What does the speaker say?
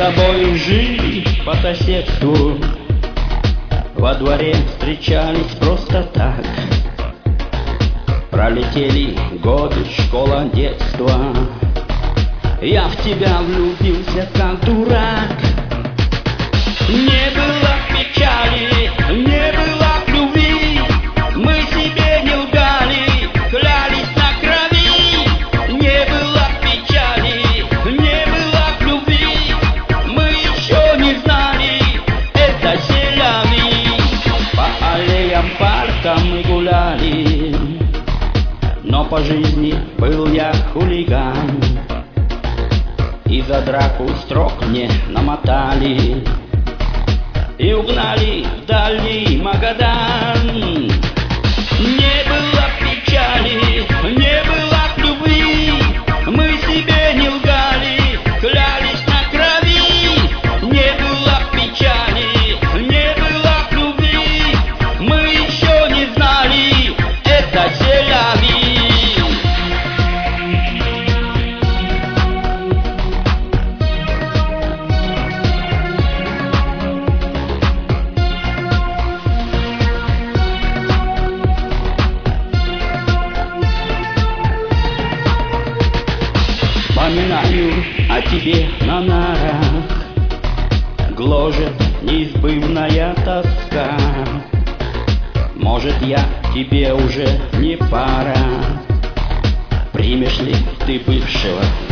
тобой жили по соседству, во дворе встречались просто так. Пролетели годы, школа, детства. Я в тебя влюбился, как дурак. Не было печали, не было любви. Мы себе не лгали, клялись на крови. Не было печали, не было любви. Мы еще не знали, это селями. По аллеям парка мы гуляли, но по жизни был я хулиган. И за драку строк мне намотали и угнали в дальний Магадан. Не было печали, не было любви. Мы себе не лгали, клялись на крови. Не было печали, не было любви. Мы еще не знали, это селями. Вспоминаю о тебе на нарах, гложет неизбывная тоска. Может, я тебе уже не пара, примешь ли ты бывшего